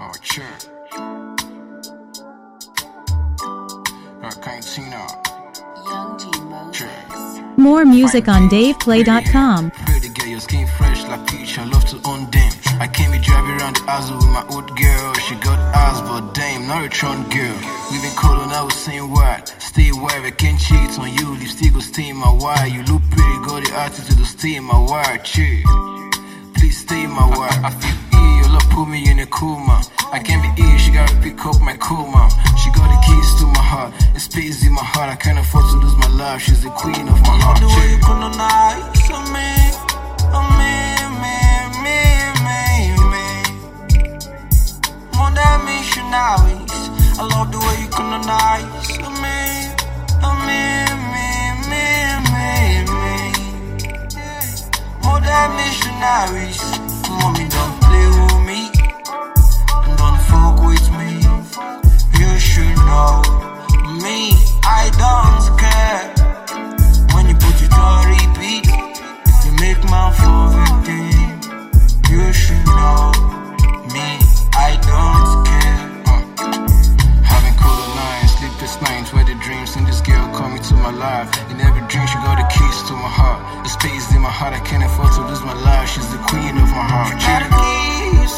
heart, sure. I can't see now. Young G Moses. More music on DavePlay.com. Pretty girl, your skin fresh like peach. I love to own them. I can't be driving around the aisle with my old girl. She got ass, but damn, not a Tron girl. We been cold and I was saying what? Stay away, I can't cheat on you. Lipstick will stay in my wire. You look pretty, got the attitude to stay in my wire. Chill. Please stay in my wire. I feel ill, your love put me in a coma. I can't be ill, she gotta pick up my coma. She got the keys to my heart, it's space in my heart. I can't afford to lose my life, she's the queen of my heart. The way you gonna nice on me, more than missionaries. I love the way you gonna nice on me, more than missionaries. Mommy, don't play with me, and don't fuck with me. You should know me, I don't care. When you put it on repeat, you make my favorite thing. You should know me, I don't care. Having colder nights, sleepless nights, where the dreams in this girl coming to my life. In every dream she got the keys to my heart. The space in my heart, I can't afford to lose my life. She's the queen of my heart. Got the keys,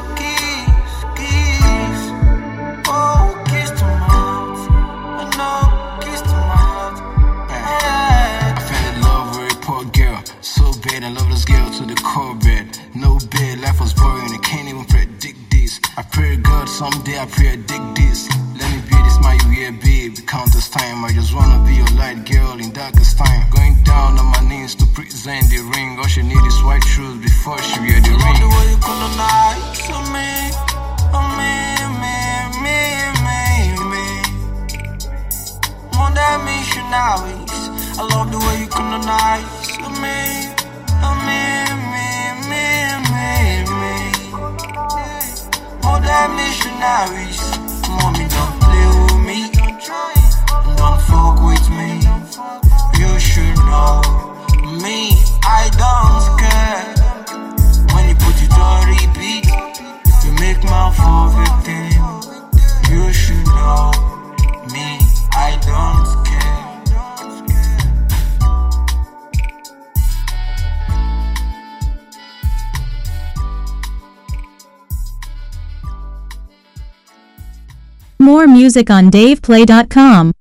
keys. Oh, keys to my heart. I know, keys to my heart. I fell in love with a poor girl, so bad. I love this girl to the core bed. No bed, life was boring, I can't even predict this. I pray to God someday I predict this. Let me be this my year, babe. Countless time, I just wanna be your light girl in darkest time. Going down on my knees to present the ring. All she need is white shoes before she wear the I love ring. the way you gonna nice on me, more than missionaries. I love the way you gonna nice on me, more than missionaries. Mommy, don't play with me, don't fuck with me. You should know me, I don't care. When you put it on repeat, you make my favorite thing. You should know me, I don't care. More music on DavePlay.com.